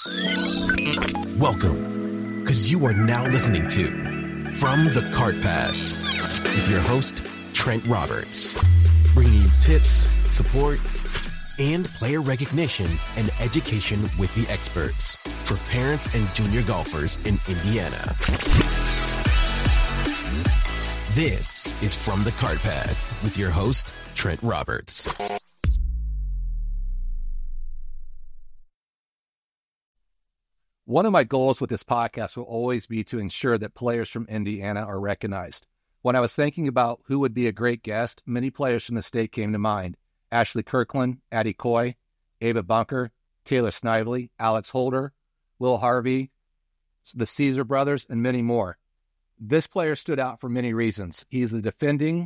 Welcome, because you are now listening to From the Cart Path with your host, Trent Roberts, bringing you tips, support, and player recognition and education with the experts for parents and junior golfers in Indiana. This is From the Cart Path with your host, Trent Roberts. One of my goals with this podcast will always be to ensure that players from Indiana are recognized. When I was thinking about who would be a great guest, many players from the state came to mind. Ashley Kirkland, Addie Coy, Ava Bunker, Taylor Snively, Alex Holder, Will Harvey, the Caesar brothers, and many more. This player stood out for many reasons. He's the defending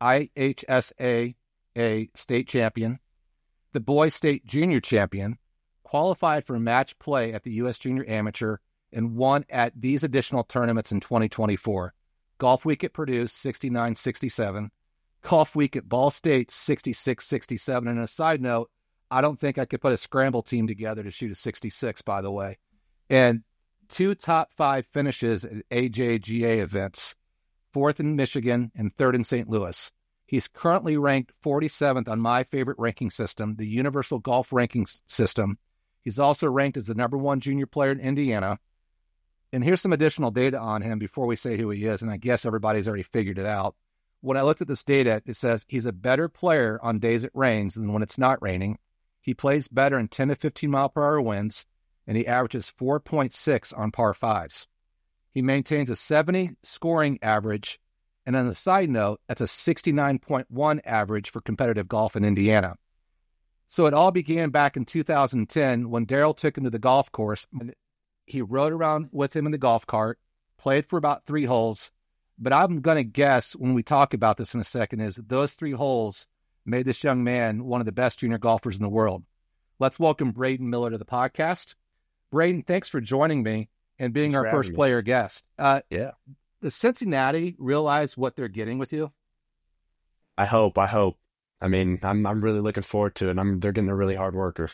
IHSAA state champion, the boys state junior champion, qualified for match play at the U.S. Junior Amateur, and won at these additional tournaments in 2024. Golf Week at Purdue, 69-67. Golf Week at Ball State, 66-67. And a side note, I don't think I could put a scramble team together to shoot a 66, by the way. And 2 top 5 finishes at AJGA events, 4th in Michigan and 3rd in St. Louis. He's currently ranked 47th on my favorite ranking system, the Universal Golf Ranking System. He's also ranked as the #1 junior player in Indiana. And here's some additional data on him before we say who he is, and I guess everybody's already figured it out. When I looked at this data, it says he's a better player on days it rains than when it's not raining. He plays better in 10 to 15 mile per hour winds, and he averages 4.6 on par 5s. He maintains a 70 scoring average, and on a side note, that's a 69.1 average for competitive golf in Indiana. So it all began back in 2010 when Daryl took him to the golf course. He rode around with him in the golf cart, played for about 3 holes. But I'm going to guess when we talk about this in a second is that those 3 holes made this young man one of the best junior golfers in the world. Let's welcome Braden Miller to the podcast. Braden, thanks for joining me and being our first player guest. Yeah. Does Cincinnati realize what they're getting with you? I hope. I mean, I'm really looking forward to it. They're getting a really hard worker.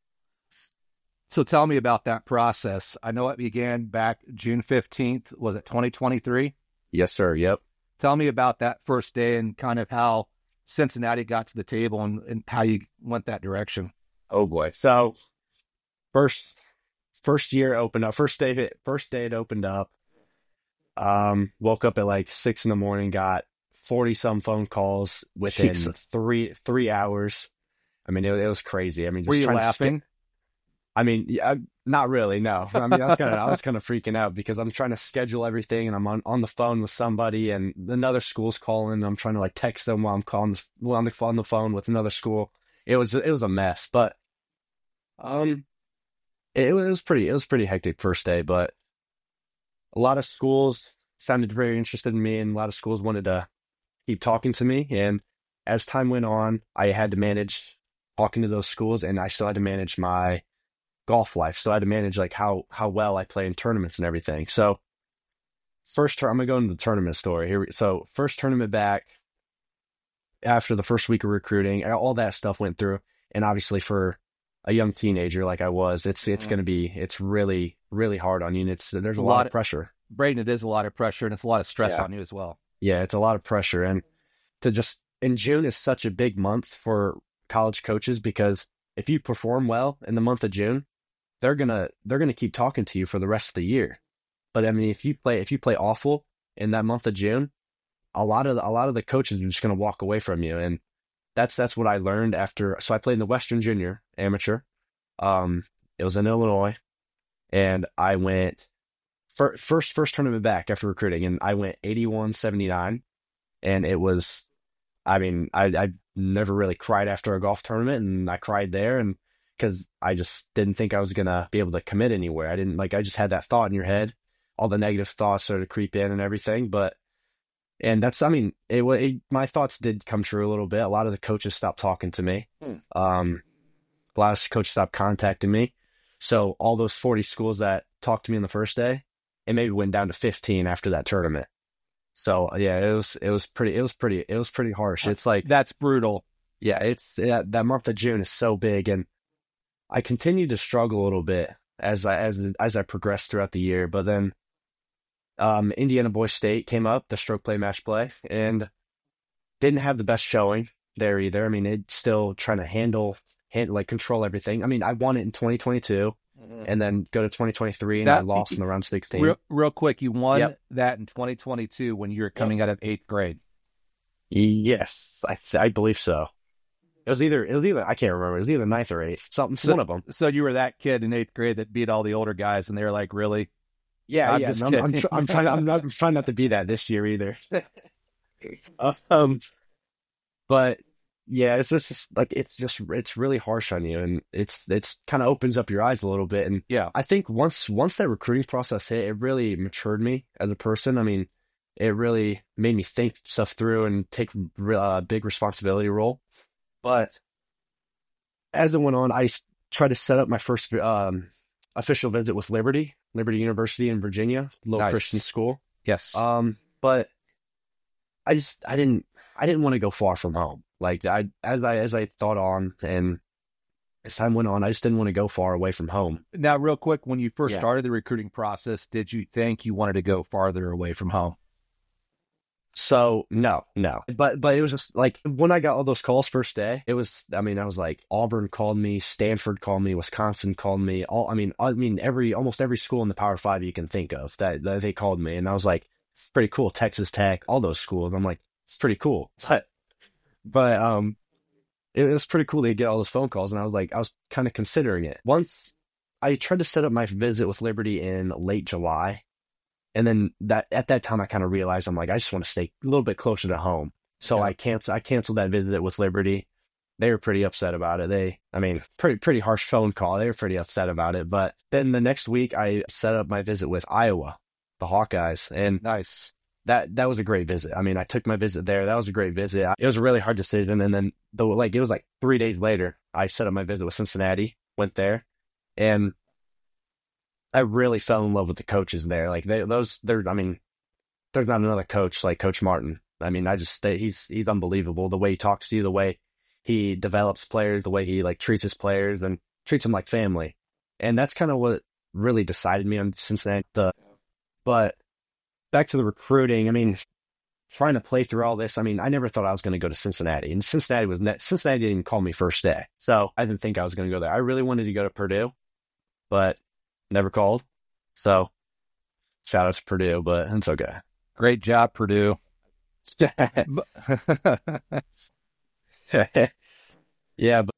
So tell me about that process. I know it began back June 15th. Was it 2023? Yes, sir. Yep. Tell me about that first day and kind of how Cincinnati got to the table and how you went that direction. Oh boy. So first year opened up. First day it opened up. Woke up at like 6 a.m, got 40-some phone calls within 3 hours. I mean, it was crazy. I mean, just were you laughing? I mean, yeah, not really. No. I mean, I was kind of freaking out because I'm trying to schedule everything, and I'm on the phone with somebody, and another school's calling. And I'm trying to like text them while I'm on the phone with another school. It was a mess, but it was pretty hectic first day. But a lot of schools sounded very interested in me, and a lot of schools wanted to keep talking to me. And as time went on, I had to manage talking to those schools, and I still had to manage my golf life. So I had to manage like how well I play in tournaments and everything. So I'm gonna go into the tournament story here. So first tournament back after the first week of recruiting, all that stuff went through. And obviously for a young teenager like I was, it's really, really hard on you. And there's a lot of pressure. Braden, it is a lot of pressure, and it's a lot of stress on you as well. Yeah, it's a lot of pressure. And in June is such a big month for college coaches, because if you perform well in the month of June, they're gonna keep talking to you for the rest of the year. But I mean, if you play awful in that month of June, a lot of the coaches are just gonna walk away from you. And that's what I learned after. So I played in the Western Junior Amateur. It was in Illinois, and I went first tournament back after recruiting, and I went 81-79, and it was, I mean, I never really cried after a golf tournament, and I cried there, and because I just didn't think I was gonna be able to commit anywhere. I just had that thought in your head, all the negative thoughts started to creep in and everything, and that's, I mean, my thoughts did come true a little bit. A lot of the coaches stopped talking to me. A lot of coaches stopped contacting me. So all those 40 schools that talked to me on the first day, it maybe went down to 15 after that tournament. So yeah, it was pretty harsh. It's like, that's brutal. Yeah, that month of June is so big, and I continued to struggle a little bit as I progressed throughout the year. But then Indiana Boys State came up, the stroke play match play, and didn't have the best showing there either. I mean, it's still trying to control everything. I mean, I won it in 2022 and then go to 2023 and I lost in the round 16. Real quick, you won that in 2022 when you were coming out of 8th grade. Yes, I believe so. It was either I can't remember. It was either 9th or 8th, one of them. So you were that kid in 8th grade that beat all the older guys, and they were like, "Really?" Yeah, I'm trying not to be that this year either. But yeah, it's really harsh on you, and it's kind of opens up your eyes a little bit. And yeah, I think once that recruiting process hit, it really matured me as a person. I mean, it really made me think stuff through and take a big responsibility role. But as it went on, I tried to set up my first official visit with Liberty University in Virginia, low Christian school. Yes. But I didn't want to go far from home. Like as I thought on and as time went on, I just didn't want to go far away from home. Now, real quick, when you first started the recruiting process, did you think you wanted to go farther away from home? So no, but it was just like when I got all those calls first day, I was like, Auburn called me, Stanford called me, Wisconsin called me, almost every school in the Power 5 you can think of that they called me. And I was like, it's pretty cool. Texas Tech, all those schools. I'm like, it's pretty cool. But it was pretty cool to get all those phone calls. And I was kind of considering it. Once I tried to set up my visit with Liberty in late July. And then at that time, I kind of realized, I'm like, I just want to stay a little bit closer to home. So I canceled that visit with Liberty. They were pretty upset about it. Pretty harsh phone call. They were pretty upset about it. But then the next week, I set up my visit with Iowa, the Hawkeyes. And nice. That was a great visit. I mean, I took my visit there. That was a great visit. It was a really hard decision. And then it was like 3 days later, I set up my visit with Cincinnati, went there, and I really fell in love with the coaches there. Like there's not another coach like Coach Martin. I mean, he's unbelievable. The way he talks to you, the way he develops players, the way he like treats his players and treats them like family. And that's kind of what really decided me on Cincinnati. But back to the recruiting. I mean, trying to play through all this. I mean, I never thought I was going to go to Cincinnati, and Cincinnati didn't even call me first day. So I didn't think I was going to go there. I really wanted to go to Purdue, but never called. So shout out to Purdue, but it's okay. Great job, Purdue. Yeah, but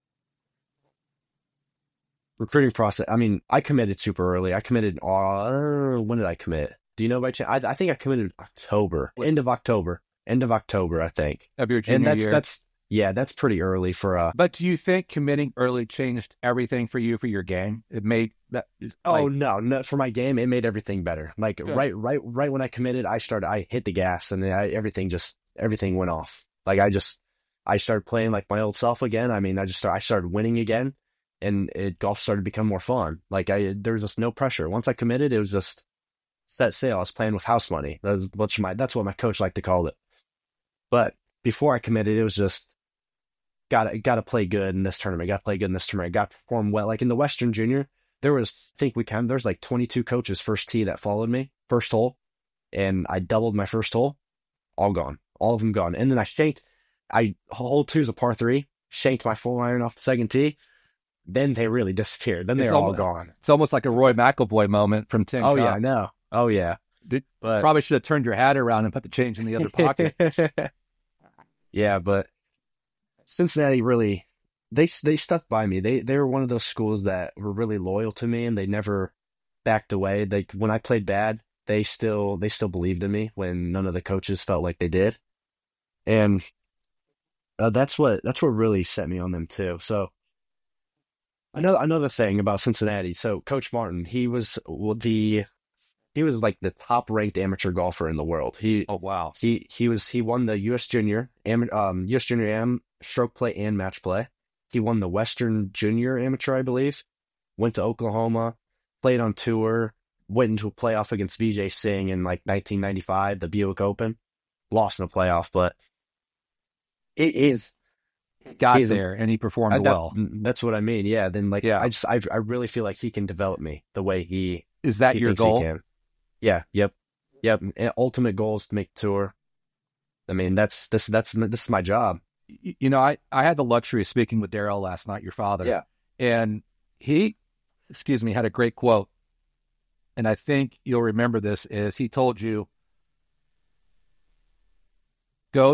recruiting process. I mean, I committed super early. I committed. When did I commit? Do you know by chance? I think I committed end of October, I think. Of your junior year. That's pretty early for But do you think committing early changed everything for you for your game? It made that. No, for my game, it made everything better. Like good. right when I committed, I hit the gas and everything went off. Like I started playing like my old self again. I mean, I started winning again, and golf started to become more fun. Like there was just no pressure. Once I committed, it was just set sail. I was playing with house money. That's what my coach liked to call it. But before I committed, it was just got to play good in this tournament. Got to play good in this tournament. Got to perform well. Like in the Western Junior, there's like 22 coaches first tee that followed me first hole, and I doubled my first hole, all gone, all of them gone. And then hole 2 is a par 3, shanked my 4-iron off the second tee. Then they really disappeared. Then they're all gone. It's almost like a Roy McIlroy moment from Tin Cup. Yeah, I know. Oh yeah. Probably should have turned your hat around and put the change in the other pocket. Yeah, but Cincinnati really, they stuck by me. They were one of those schools that were really loyal to me, and they never backed away. When I played bad, they still believed in me when none of the coaches felt like they did, and that's what really set me on them too. So another thing about Cincinnati. So Coach Martin, he was like the top ranked amateur golfer in the world. He won the U.S. Junior Am stroke play and match play. He won the Western Junior Amateur, I believe. Went to Oklahoma, played on tour, went into a playoff against Vijay Singh in like 1995, the Buick Open. Lost in a playoff, but got there and he performed well. That's what I mean. Yeah. Then I really feel like he can develop me the way is that he your thinks goal? he can. Yeah. Yep. And ultimate goal is to make the tour. I mean, this is my job. I had the luxury of speaking with Daryl last night, your father. Yeah. And he, had a great quote. And I think you'll remember this is he told you, don't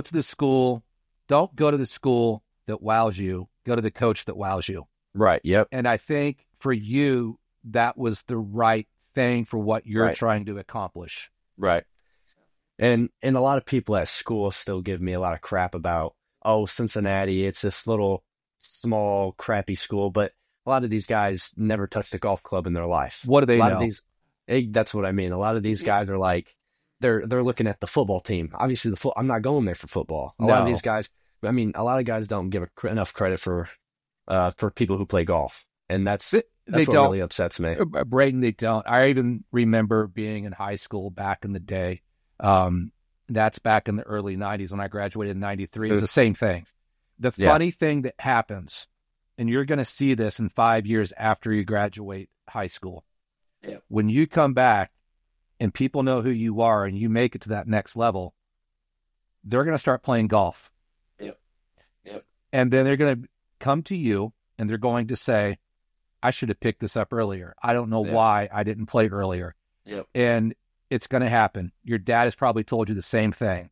go to the school that wows you, go to the coach that wows you. Right. Yep. And I think for you, that was the right thing for what you're trying to accomplish. Right. And a lot of people at school still give me a lot of crap about, Cincinnati, it's this little small crappy school, but a lot of these guys never touched a golf club in their life. What do they know? That's what I mean. A lot of these guys are like, they're looking at the football team. Obviously, I'm not going there for football. A lot of these guys, a lot of guys don't give enough credit for people who play golf, and that's what really upsets me. Braden, they don't. I even remember being in high school back in the day. That's back in the early 90s when I graduated in 93. It was the same thing. The funny thing that happens, and you're going to see this in 5 years after you graduate high school, when you come back and people know who you are and you make it to that next level, they're going to start playing golf. Yep. And then they're going to come to you and they're going to say, I should have picked this up earlier. I don't know why I didn't play earlier. Yep. And it's going to happen. Your dad has probably told you the same thing.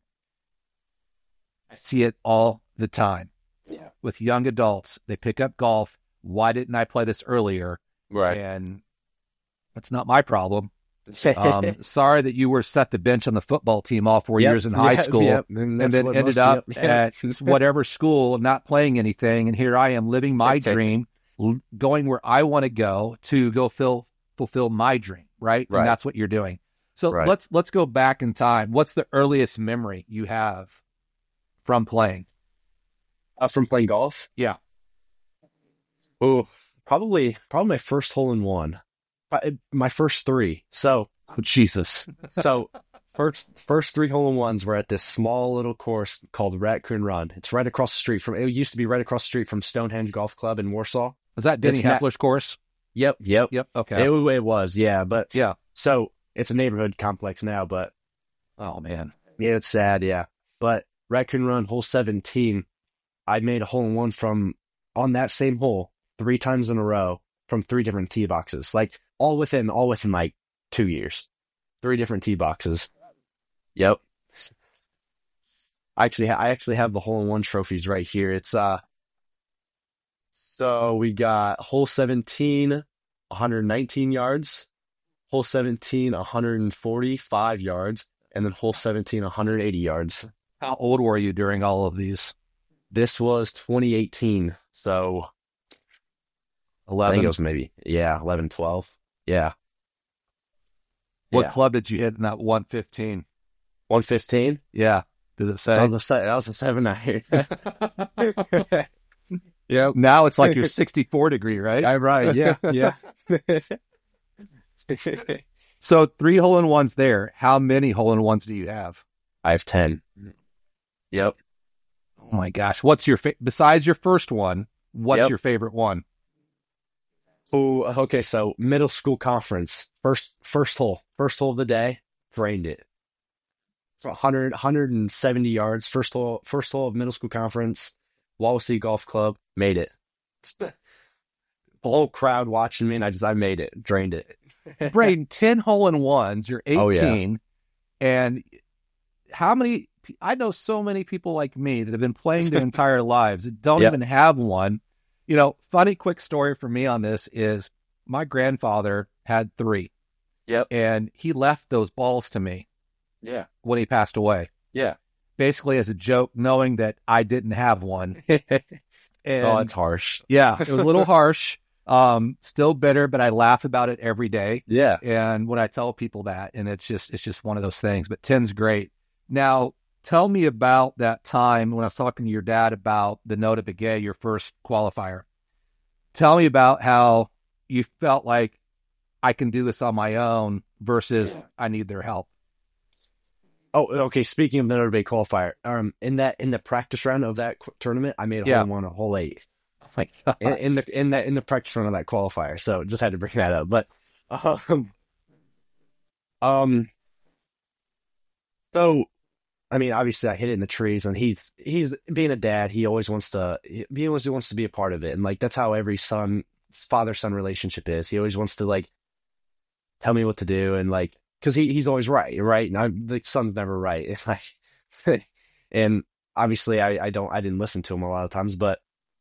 I see it all the time. Yeah. With young adults, they pick up golf. Why didn't I play this earlier? Right. And that's not my problem. Sorry that you were set the bench on the football team all 4 years in high school and then ended up at whatever school not playing anything. And here I am living my dream, going where I want to go fulfill my dream, right? And that's what you're doing. So let's go back in time. What's the earliest memory you have from playing? From playing golf? Yeah. Oh, probably my first hole in one. My first three. So, Jesus. So, first three hole in ones were at this small little course called Raccoon Run. It's right across the street it used to be right across the street from Stonehenge Golf Club in Warsaw. Was that Denny Hepler's course? Yep. Okay. It was, yeah. But yeah. So it's a neighborhood complex now, but oh man. Yeah, it's sad, yeah. But Raccoon Run, hole 17, I made a hole in one on that same hole 3 times in a row from 3 different tee boxes. Like all within like 2 years. 3 different tee boxes. Yep. I actually have the hole in one trophies right here. It's so we got hole 17, 119 yards, hole 17, 145 yards, and then hole 17, 180 yards. How old were you during all of these? This was 2018, so 11. I think it was maybe 11, 12. Yeah. What club did you hit in that 115? 115? Yeah. Does it say? That was a 7-9. Yeah. Now it's like your 64 degree, right? Right. Yeah. So 3 hole-in-ones there. How many hole-in-ones do you have? I have 10. Yep. Oh my gosh. What's your besides your first one, what's your favorite one? Oh, okay. So middle school conference, first hole of the day, drained it. So 170 yards, first hole of middle school conference, Wawasee Golf Club, made it. The whole crowd watching me, and I made it, drained it. Braden, 10 hole-in-ones, you're 18, and how many, I know so many people like me that have been playing their entire lives that don't even have one. You know, funny quick story for me on this is my grandfather had 3. Yep. And he left those balls to me. Yeah. When he passed away. Yeah. Basically as a joke, knowing that I didn't have one. And, it's harsh. Yeah. It was a little harsh. Still bitter, but I laugh about it every day. Yeah. And when I tell people that, and it's just one of those things, but 10's great. Now, tell me about that time when I was talking to your dad about the Notah Begay, your first qualifier. Tell me about how you felt like I can do this on my own versus I need their help. Oh, okay. Speaking of the Notre Dame qualifier, in the practice round of that tournament, I made a hole in one, a hole 8. Oh my God. In the practice round of that qualifier. So just had to bring that up. But so I mean, obviously I hit it in the trees, and he's being a dad. He always wants to be a part of it, and like that's how every father-son relationship is. He always wants to like tell me what to do, and like because he's always right, and the son's never right. If and obviously I didn't listen to him a lot of times, but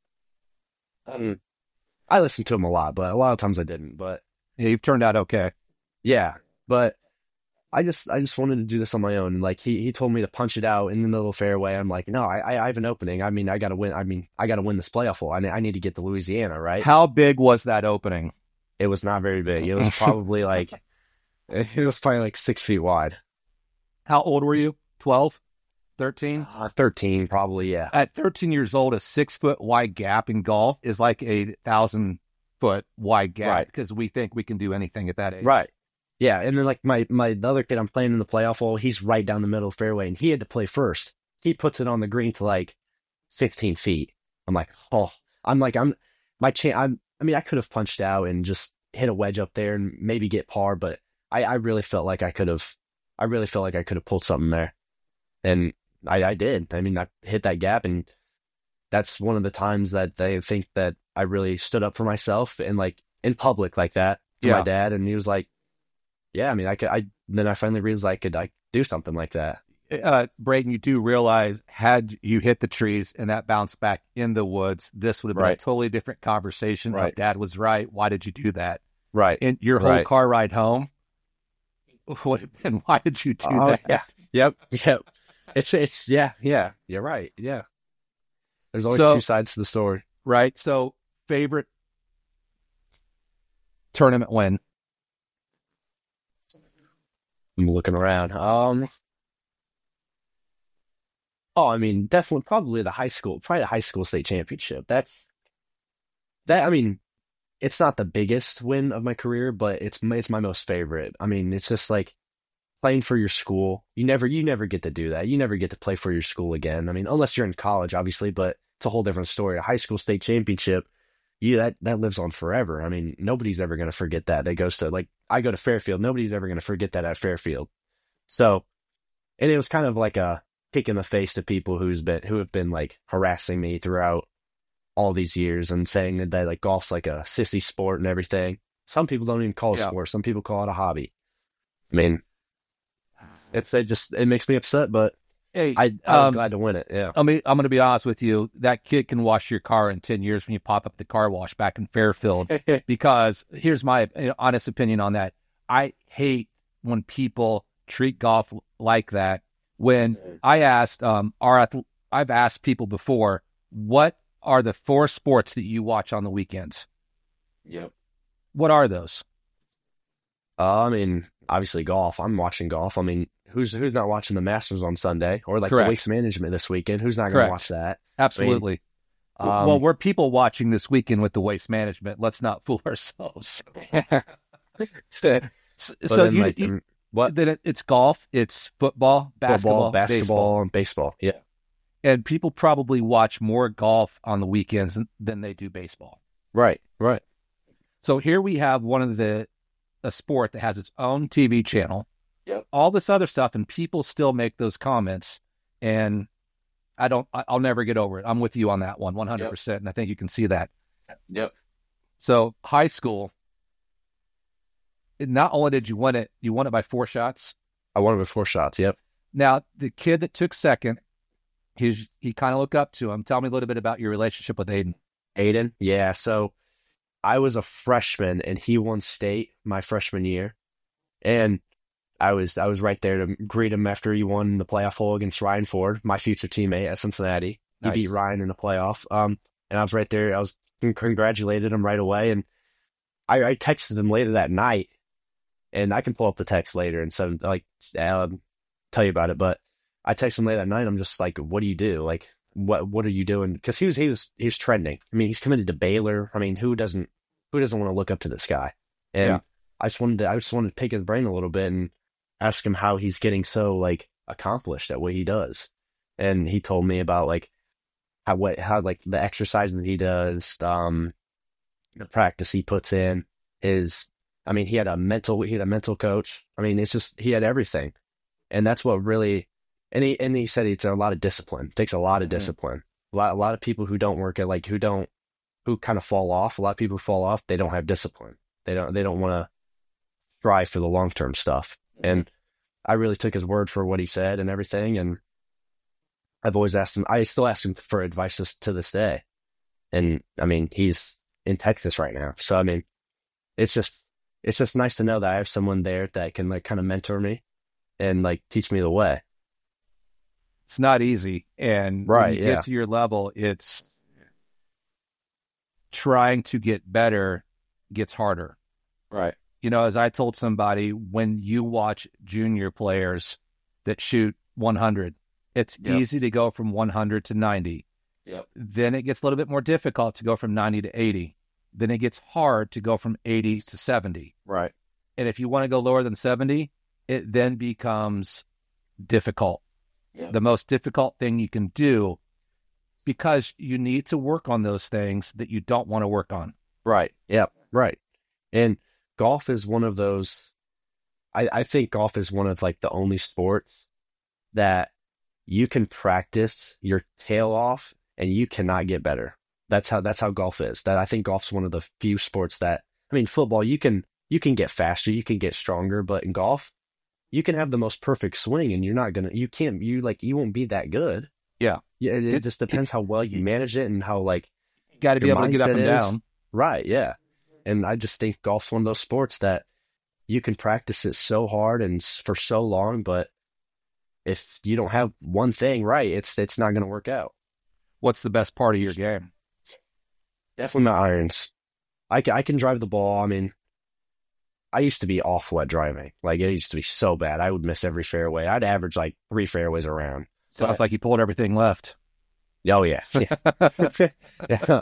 I listened to him a lot of times I didn't. But Yeah, you've turned out okay. yeah, but I just wanted to do this on my own. And like he told me to punch it out in the middle of fairway. I'm like, no, I have an opening. I mean, I got to win. I mean, I got to win this playoff hole. I need to get to Louisiana, right? How big was that opening? It was not very big. It was probably like 6 feet wide. How old were you? 12? 13? 13, probably. Yeah. At 13 years old, a 6 foot wide gap in golf is like a 1,000-foot wide gap because we think we can do anything at that age. Right. Yeah, and then like the other kid I'm playing in the playoff hole, he's right down the middle of the fairway, and he had to play first. He puts it on the green to like 16 feet. I'm like, I mean, I could have punched out and just hit a wedge up there and maybe get par, but I really felt like I could have pulled something there, and I did. I mean, I hit that gap, and that's one of the times that they think that I really stood up for myself and like in public like that to my dad, and he was like, yeah, I mean, then I finally realized I could do something like that. Braden, you do realize had you hit the trees and that bounced back in the woods, this would have been a totally different conversation. Right. Dad was right. Why did you do that? Right. And your whole car ride home would have been, why did you do that? Yeah. Yep. It's yeah. You're right. Yeah. There's always two sides to the story. Right. So favorite tournament win? I'm looking around. I mean, definitely, probably the high school state championship. I mean, it's not the biggest win of my career, but it's my most favorite. I mean, it's just like playing for your school. You never get to do that. You never get to play for your school again. I mean, unless you're in college, obviously, but it's a whole different story. A high school state championship, that lives on forever. I mean, nobody's ever going to forget that. That goes to like, I go to Fairfield. Nobody's ever going to forget that at Fairfield. So, and it was kind of like a kick in the face to people who have been like harassing me throughout all these years and saying that like golf's like a sissy sport and everything. Some people don't even call it a sport. Some people call it a hobby. I mean, it makes me upset, but hey, I was glad to win it. Yeah. I mean, I'm going to be honest with you. That kid can wash your car in 10 years when you pop up the car wash back in Fairfield. Because here's my honest opinion on that. I hate when people treat golf like that. When I asked, I've asked people before, what are the 4 sports that you watch on the weekends? Yep. What are those? I mean, obviously golf. I'm watching golf. I mean, who's not watching the Masters on Sunday or like the Waste Management this weekend? Who's not going to watch that? Absolutely. I mean, well, we're people watching this weekend with the Waste Management. Let's not fool ourselves. Then it's golf, it's football, basketball, and baseball. Yeah. And people probably watch more golf on the weekends than they do baseball. Right. So here we have a sport that has its own TV channel. Yep. All this other stuff, and people still make those comments, and I'll never get over it. I'm with you on that one, 100%, and I think you can see that. Yep. So high school, not only did you win it by 4 shots. I won it with 4 shots, yep. Now, the kid that took second, he kind of looked up to him. Tell me a little bit about your relationship with Aiden. Aiden? Yeah, so I was a freshman, and he won state my freshman year. And I was right there to greet him after he won the playoff hole against Ryan Ford, my future teammate at Cincinnati. Nice. He beat Ryan in the playoff. And I was right there. I was congratulated him right away. And I texted him later that night. And I can pull up the text later and tell you about it. But I texted him later that night. I'm just like, what do you do? Like, what are you doing? Because he was trending. I mean, he's committed to Baylor. I mean, who doesn't want to look up to this guy? And I just wanted to pick his brain a little bit and ask him how he's getting so like accomplished at what he does. And he told me about like how like the exercise that he does, the practice he puts in, he had a mental coach. I mean, it's just, he had everything. And that's what really, and he said it's a lot of discipline. It takes a lot of discipline. A lot of people who don't work at like, who kind of fall off. A lot of people fall off. They don't have discipline. They don't want to strive for the long-term stuff. And I really took his word for what he said and everything. And I've always asked him, I still ask him for advice to this day. And I mean, he's in Texas right now. So, I mean, it's just nice to know that I have someone there that can like kind of mentor me and like teach me the way. It's not easy. And when you get to your level, it's trying to get better gets harder. Right. You know, as I told somebody, when you watch junior players that shoot 100, it's easy to go from 100 to 90. Yep. Then it gets a little bit more difficult to go from 90 to 80. Then it gets hard to go from 80 to 70. Right. And if you want to go lower than 70, it then becomes difficult. Yep. The most difficult thing you can do, because you need to work on those things that you don't want to work on. Right. Yep. Right. And golf is one of those, I think golf is one of like the only sports that you can practice your tail off and you cannot get better. That's how golf is. That I think golf's one of the few sports that, I mean, football, you can get faster, you can get stronger, but in golf, you can have the most perfect swing and you won't be that good. Yeah. It just depends how well you manage it and how like you got to be able to get up and down. Right. Yeah. And I just think golf's one of those sports that you can practice it so hard and for so long, but if you don't have one thing right, it's not going to work out. What's the best part of your game? Definitely my irons. I can drive the ball. I mean, I used to be awful at driving. Like, it used to be so bad. I would miss every fairway. I'd average like 3 fairways around. Sounds like you pulled everything left. Oh, yeah. Yeah.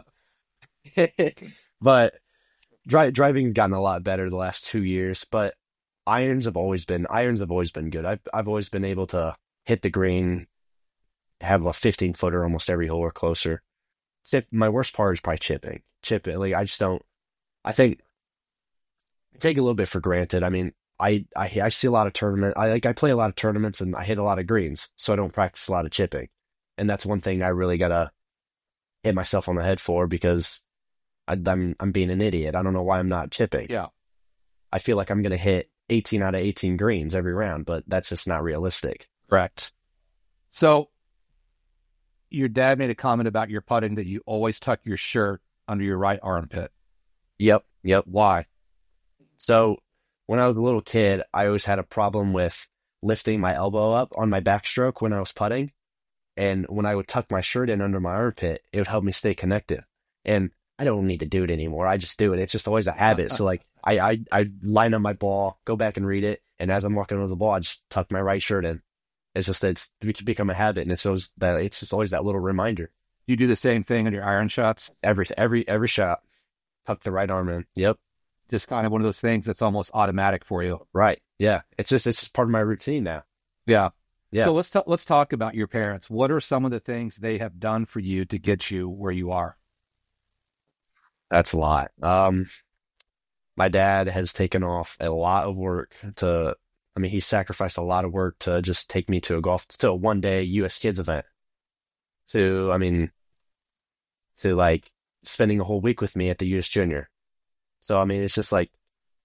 But driving gotten a lot better the last 2 years. But irons have always been good. I've always been able to hit the green, have a 15-footer almost every hole or closer. My worst part is probably chipping. Like, I think I take a little bit for granted. I mean, I see a lot of tournaments. I play a lot of tournaments and I hit a lot of greens, so I don't practice a lot of chipping. And that's one thing I really gotta hit myself on the head for, because I'm being an idiot. I don't know why I'm not chipping. Yeah. I feel like I'm gonna hit 18 out of 18 greens every round, but that's just not realistic. Correct. So your dad made a comment about your putting that you always tuck your shirt under your right armpit. Yep. Why? So when I was a little kid, I always had a problem with lifting my elbow up on my backstroke when I was putting. And when I would tuck my shirt in under my armpit, it would help me stay connected. And I don't need to do it anymore. I just do it. It's just always a habit. So like I line up my ball, go back and read it. And as I'm walking over the ball, I just tuck my right shirt in. It's become a habit. And it's just always that little reminder. You do the same thing on your iron shots? Every shot, tuck the right arm in. Yep. Just kind of one of those things that's almost automatic for you. Right. Yeah. It's just part of my routine now. Yeah. Yeah. So let's talk about your parents. What are some of the things they have done for you to get you where you are? That's a lot. My dad has taken off a lot of work he sacrificed a lot of work to just take me to a one-day U.S. Kids event. To like spending a whole week with me at the U.S. Junior. So, I mean, it's just like,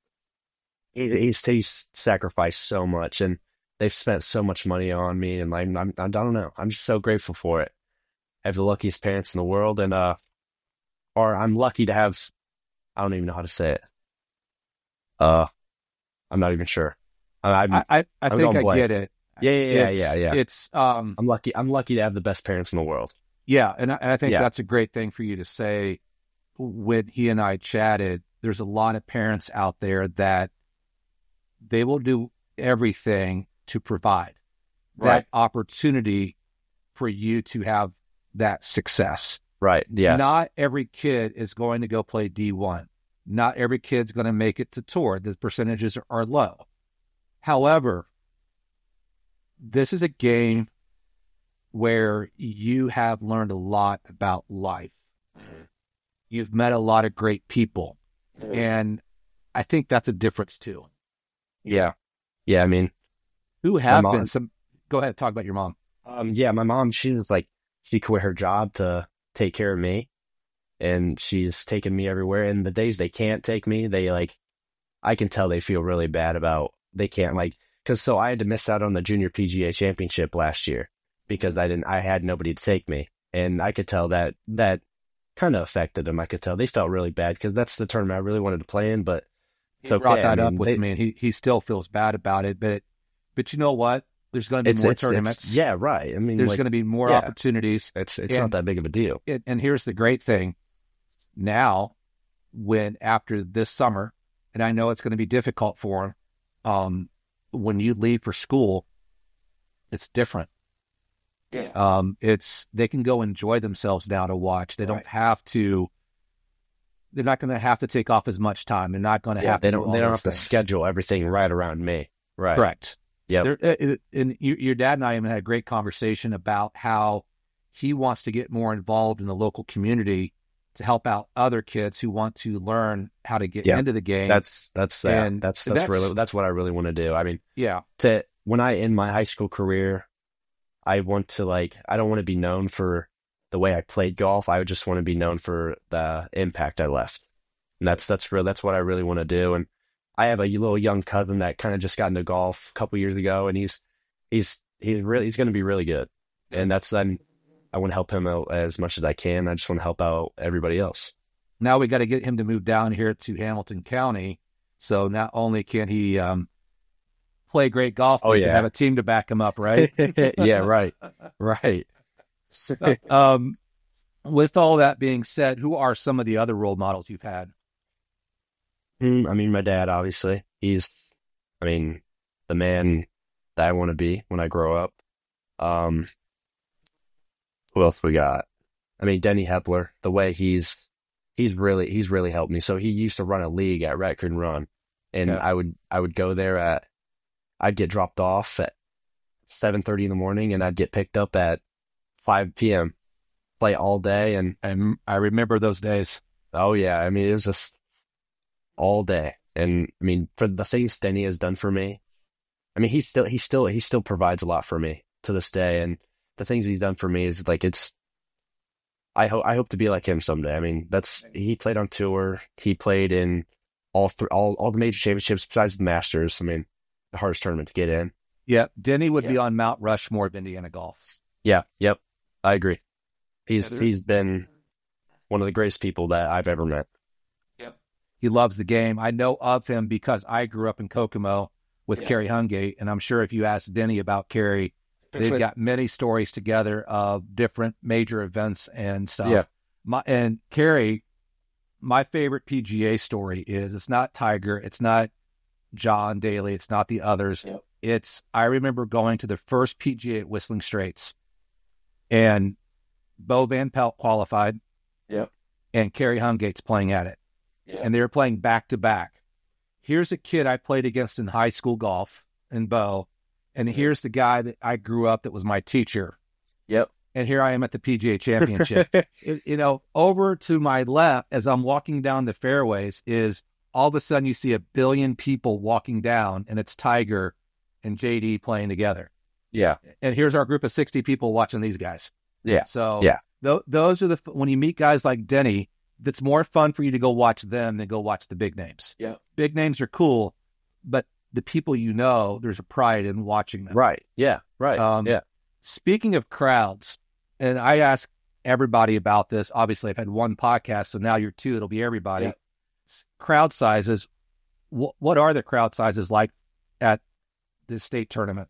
he's sacrificed so much, and they've spent so much money on me, and like, I don't know. I'm just so grateful for it. I have the luckiest parents in the world, and, or I'm lucky to have, I don't even know how to say it. I'm not even sure. I think I get it. Yeah. It's, I'm lucky to have the best parents in the world. Yeah. And I think that's a great thing for you to say. When he and I chatted, there's a lot of parents out there that they will do everything to provide that opportunity for you to have that success. Right. Yeah. Not every kid is going to go play D1. Not every kid's going to make it to tour. The percentages are low. However, this is a game where you have learned a lot about life. You've met a lot of great people. And I think that's a difference too. Yeah. Yeah. I mean, who have been some, go ahead, talk about your mom. Yeah, my mom, she was like, she quit her job to take care of me, and she's taken me everywhere. And the days they can't take me, they like, I can tell they feel really bad about, they can't like, cause so I had to miss out on the Junior PGA Championship last year because I had nobody to take me. And I could tell that kind of affected them. I could tell they felt really bad because that's the tournament I really wanted to play in, but he brought that up with me, and he still feels bad about it, but you know what? There's going to be more tournaments. Yeah, right. I mean, there's going to be more opportunities. It's not that big of a deal. And here's the great thing. Now, after this summer, and I know it's going to be difficult for him, when you leave for school, it's different. Yeah. They can go enjoy themselves now to watch. They don't have to. They're not going to have to take off as much time. They're not going to have. They don't have to schedule everything right around me. Right. Correct. Yeah. And your dad and I even had a great conversation about how he wants to get more involved in the local community to help out other kids who want to learn how to get into the game. That's what I really want to do. I mean, when I end my high school career, I want to I don't want to be known for the way I played golf. I just want to be known for the impact I left. And that's what I really want to do. And I have a little young cousin that kind of just got into golf a couple years ago, and he's going to be really good. And I want to help him out as much as I can. I just want to help out everybody else. Now we got to get him to move down here to Hamilton County. So not only can he play great golf, but he can have a team to back him up, right? Yeah, right. Right. With all that being said, who are some of the other role models you've had? I mean, my dad, obviously. He's, the man that I want to be when I grow up. Who else we got? Denny Hepler, the way he's really helped me. So he used to run a league at Raccoon Run, and I would go there I'd get dropped off at 7:30 in the morning, and I'd get picked up at 5 p.m., play all day. And I remember those days. Oh yeah. It was just all day. And for the things Denny has done for me, he still provides a lot for me to this day. And the things he's done for me is I hope to be like him someday. He played on tour. He played in all the major championships besides the Masters. The hardest tournament to get in. Yeah. Denny would be on Mount Rushmore of Indiana golf. Yeah. Yep. I agree. He's been one of the greatest people that I've ever met. Yep. He loves the game. I know of him because I grew up in Kokomo with Kerry Hungate, and I'm sure if you ask Denny about Kerry, they've got many stories together of different major events and stuff. Yeah. And Kerry, my favorite PGA story is it's not Tiger, it's not John Daly, it's not the others. Yep. I remember going to the first PGA at Whistling Straits, and Bo Van Pelt qualified. Yep. And Kerry Hungate's playing at it. Yep. And they were playing back to back. Here's a kid I played against in high school golf, in Bo. And here's the guy that I grew up that was my teacher. Yep. And here I am at the PGA Championship. Over to my left, as I'm walking down the fairways, is all of a sudden you see a billion people walking down, and it's Tiger and JD playing together. Yeah. And here's our group of 60 people watching these guys. Yeah. So those are when you meet guys like Denny, it's more fun for you to go watch them than go watch the big names. Yeah. Big names are cool, but the people there's a pride in watching them. Right. Yeah. Right. Speaking of crowds, and I ask everybody about this. Obviously, I've had one podcast, so now you're two. It'll be everybody. Yeah. Crowd sizes. What are the crowd sizes like at the state tournament?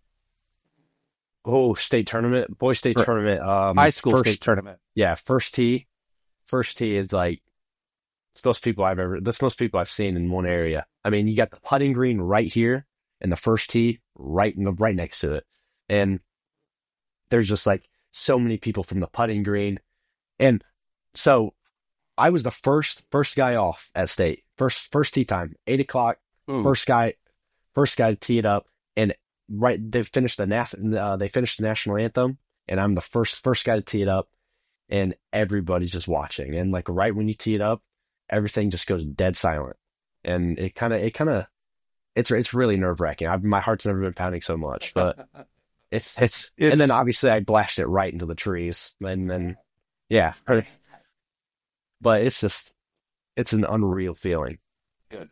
Oh, state tournament, boys state tournament, high school state tournament. Yeah, first tee is it's most people I've seen in one area. You got the putting green right here, and the first tee right next to it, and there's just so many people from the putting green, and so I was the first guy off at state, first tee time, 8:00. First guy to tee it up, and they finished the national anthem, and I'm the first guy to tee it up, and everybody's just watching. And like right when you tee it up, everything just goes dead silent, and it's really nerve wracking. My heart's never been pounding so much, but it's and then obviously I blasted it right into the trees, and then yeah, but it's an unreal feeling. Good.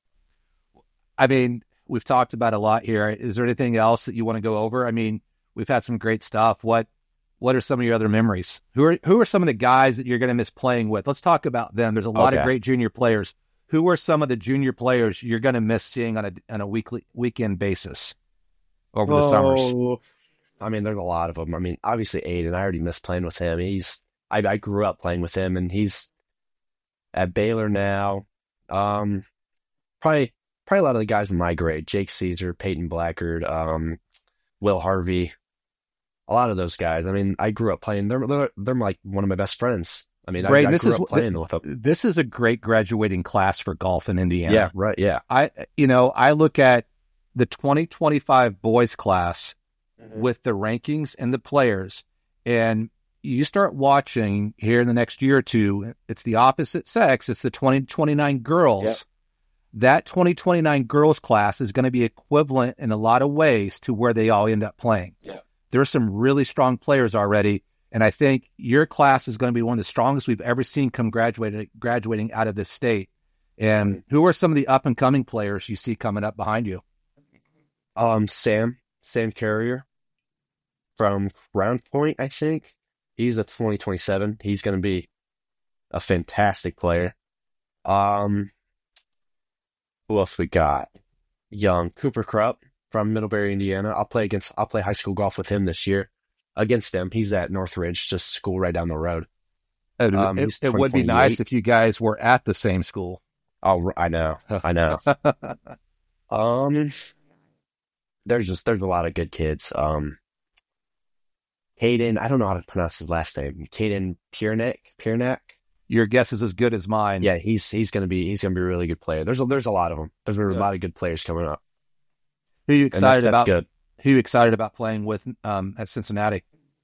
I mean, we've talked about a lot here. Is there anything else that you want to go over? I mean, we've had some great stuff. What are some of your other memories? Who are some of the guys that you're going to miss playing with? Let's talk about them. There's a lot of great junior players. Who are some of the junior players you're going to miss seeing on a weekend basis over the summers? I mean, there's a lot of them. I mean, obviously Aiden, I already miss playing with him. I grew up playing with him, and he's at Baylor now. Probably a lot of the guys in my grade: Jake Caesar, Peyton Blackard, Will Harvey. A lot of those guys. I mean, I grew up playing. They're like one of my best friends. I mean, I grew up playing with them. This is a great graduating class for golf in Indiana. Yeah, right. Yeah. I look at the 2025 boys class with the rankings and the players, and you start watching here in the next year or two, it's the opposite sex. It's the 2029 girls. Yep. That 2029 girls class is going to be equivalent in a lot of ways to where they all end up playing. Yeah. There are some really strong players already, and I think your class is going to be one of the strongest we've ever seen come graduating out of this state. And who are some of the up-and-coming players you see coming up behind you? Sam Carrier from Crown Point, I think. He's a 2027. He's going to be a fantastic player. Who else we got? Young Cooper Krupp from Middlebury, Indiana. I'll play high school golf with him this year. Against him, he's at Northridge, just school right down the road. It would be nice if you guys were at the same school. Oh, I know. There's a lot of good kids. Caden, I don't know how to pronounce his last name. Caden Piernak. Your guess is as good as mine. Yeah, he's gonna be a really good player. There's a lot of them. There's a lot of good players coming up. Who are you excited that's about? Good. Who are you excited about playing with at Cincinnati?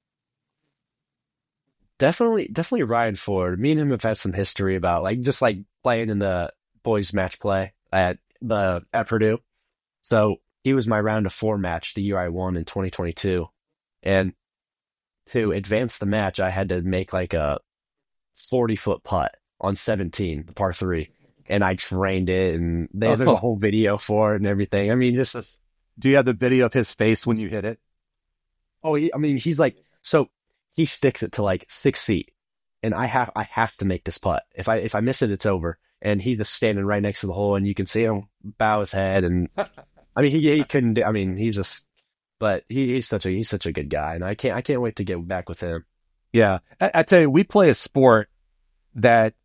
Definitely Ryan Ford. Me and him have had some history about just playing in the boys match play at Purdue. So he was my round of 4 match the year I won in 2022, and to advance the match, I had to make like a 40-foot putt on 17, the par 3, and I trained it, and there's a whole video for it and everything. I mean, do you have the video of his face when you hit it? Oh, he's like, so he sticks it to 6 feet, and I have to make this putt. If I miss it, it's over. And he's just standing right next to the hole, and you can see him bow his head, and I mean, he couldn't. I mean, but he's such a good guy, and I can't wait to get back with him. Yeah, I tell you, we play a sport that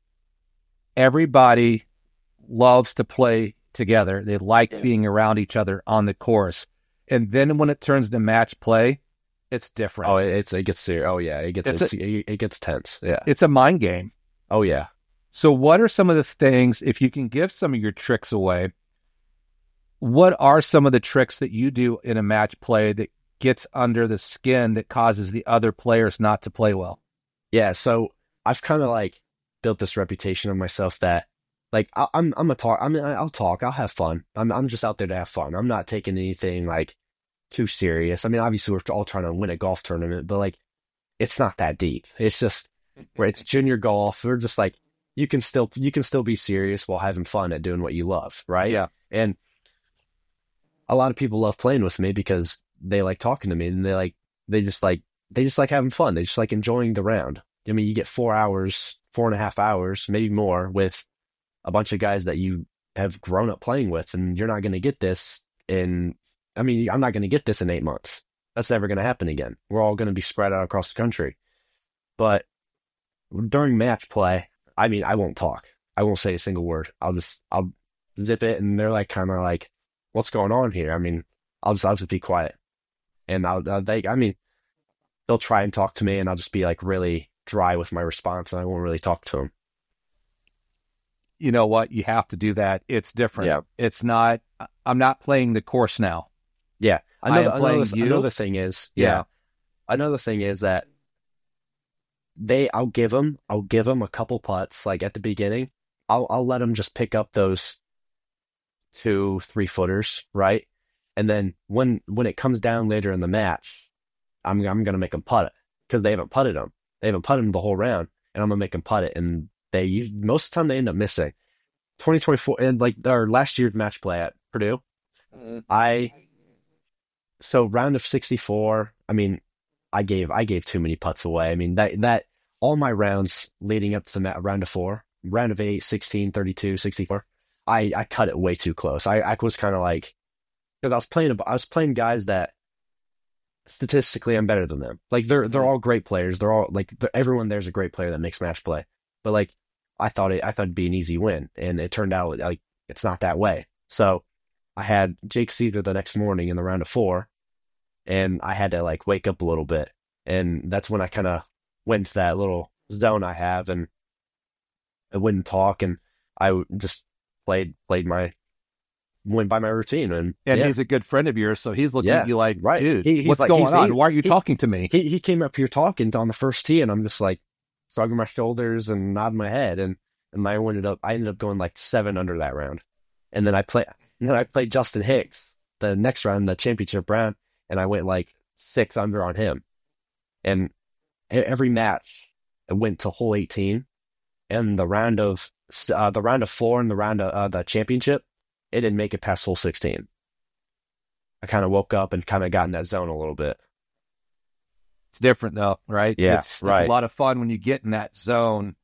everybody loves to play together. They like being around each other on the course, and then when it turns to match play, it's different. Oh, it gets serious. Oh yeah, it gets tense. Yeah, it's a mind game. Oh yeah. So, what are some of the things, if you can give some of your tricks away? What are some of the tricks that you do in a match play that gets under the skin that causes the other players not to play well? Yeah, so I've kind of built this reputation of myself that I'll talk, I'll have fun. I'm just out there to have fun. I'm not taking anything too serious. I mean, obviously we're all trying to win a golf tournament, but it's not that deep. It's just where it's junior golf. We're just you can still be serious while having fun at doing what you love, right? Yeah. And a lot of people love playing with me because they like talking to me, and they just like having fun. They just like enjoying the round. I mean, you get 4.5 hours, maybe more, with a bunch of guys that you have grown up playing with, and you're not going to get this I'm not going to get this in 8 months. That's never going to happen again. We're all going to be spread out across the country. But during match play, I mean, I won't talk. I won't say a single word. I'll zip it, and they're kind of what's going on here? I mean, I'll just be quiet, and they'll try and talk to me, and I'll just be really dry with my response, and I won't really talk to them. You know what? You have to do that. It's different. Yeah. It's not, I'm not playing the course now. Yeah. I am playing you. Another thing is, another thing is that I'll give them a couple putts like at the beginning. I'll let them just pick up those 2-3 footers, right? And then when it comes down later in the match, I'm gonna make them putt it because they haven't putted them. They haven't putted them the whole round, and I'm gonna make them putt it. And most of the time they end up missing. 2024 and like our last year's match play at Purdue, so round of 64. I mean, I gave too many putts away. I mean that all my rounds leading up to the round of 4, round of 8, 16, 32, 64. I cut it way too close. I was kind of like, because I was playing guys that statistically I'm better than them. Like they're all great players. They're all like everyone there's a great player that makes match play. But like I thought it'd be an easy win, and it turned out like it's not that way. So I had Jake Cedar the next morning in the round of 4, and I had to like wake up a little bit, and that's when I kind of went to that little zone I have, and I wouldn't talk, and I just went by my routine. And he's a good friend of yours, so he's looking at you like, right. Dude, what's going on? Why are you talking to me? He came up here talking on the first tee, and I'm just like shrugging my shoulders and nodding my head, and I ended up going like 7 under that round. And then I played Justin Hicks the next round, the championship round, and I went like 6 under on him. And every match it went to hole 18, and the round of 4 and the round of the championship, it didn't make it past hole 16. I kind of woke up and kind of got in that zone a little bit. It's different though, right? Yeah, it's a lot of fun when you get in that zone.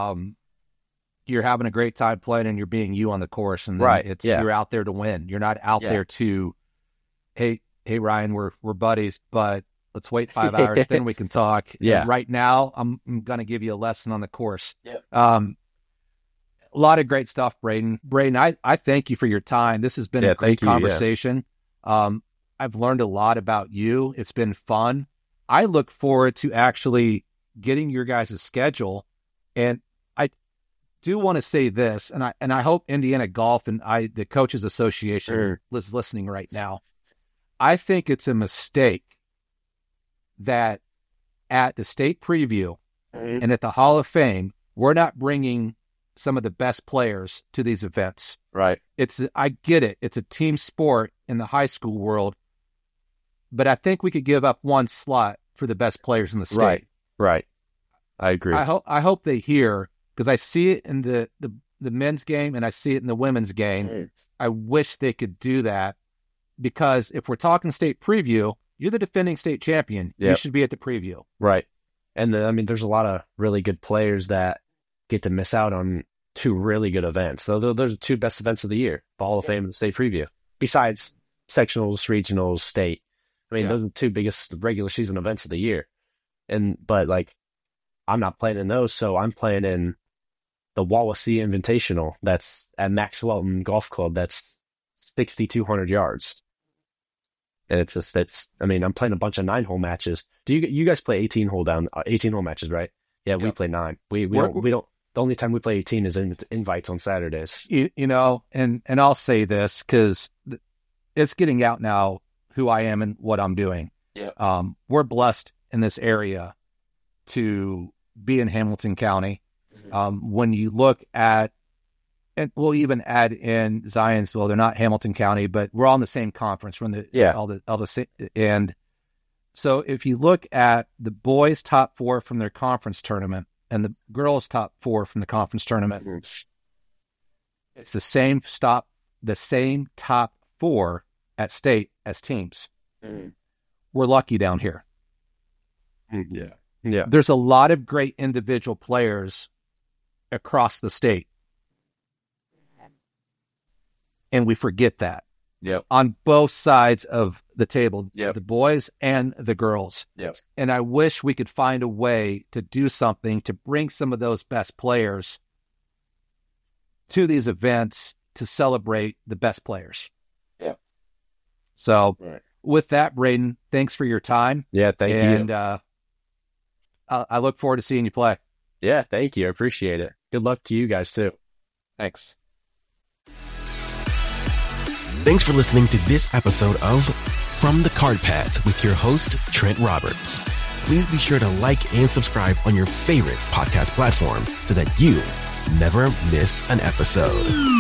You're having a great time playing, and you're being you on the course, and then you're out there to win. You're not out there to, hey Ryan, we're buddies, but let's wait 5 hours, then we can talk. Yeah. And right now, I'm going to give you a lesson on the course. Yep. A lot of great stuff, Braden. Braden, I thank you for your time. This has been a great conversation. I've learned a lot about you. It's been fun. I look forward to actually getting your guys' schedule. And I do want to say this, and I hope Indiana Golf and the Coaches Association is listening right now. I think it's a mistake that at the state preview and at the Hall of Fame, we're not bringing some of the best players to these events. Right. I get it. It's a team sport in the high school world, but I think we could give up one slot for the best players in the state. Right. I agree. I hope they hear, because I see it in the men's game and I see it in the women's game. I wish they could do that, because if we're talking state preview, you're the defending state champion. Yep. You should be at the preview. Right. And there's a lot of really good players that get to miss out on 2 really good events. So those are 2 best events of the year, the Hall of Fame and the state preview, besides sectionals, regionals, state. Those are the 2 biggest regular season events of the year. But like, I'm not playing in those, so I'm playing in the Wawasee Invitational that's at Max Welton Golf Club. That's 6,200 yards. And I'm playing a bunch of 9-hole matches. Do you guys play 18-hole matches, right? Yeah, we play 9. We don't. The only time we play 18 is invites on Saturdays. And I'll say this because it's getting out now who I am and what I'm doing. Yeah. We're blessed in this area to be in Hamilton County. When you look at, and we'll even add in Zionsville, they're not Hamilton County, but we're all in the same conference. We're in and so if you look at the boys' top 4 from their conference tournament and the girls' top 4 from the conference tournament, it's the same top 4 at state as teams. We're lucky down here. Yeah. There's a lot of great individual players across the state, and we forget that. Yep. On both sides of the table, yep. The boys and the girls. Yep. And I wish we could find a way to do something to bring some of those best players to these events to celebrate the best players. Yeah. So with that, Braden, thanks for your time. Yeah, thank you. And I look forward to seeing you play. Yeah, thank you. I appreciate it. Good luck to you guys too. Thanks. Thanks for listening to this episode of From the Card Path with your host, Trent Roberts. Please be sure to like and subscribe on your favorite podcast platform so that you never miss an episode.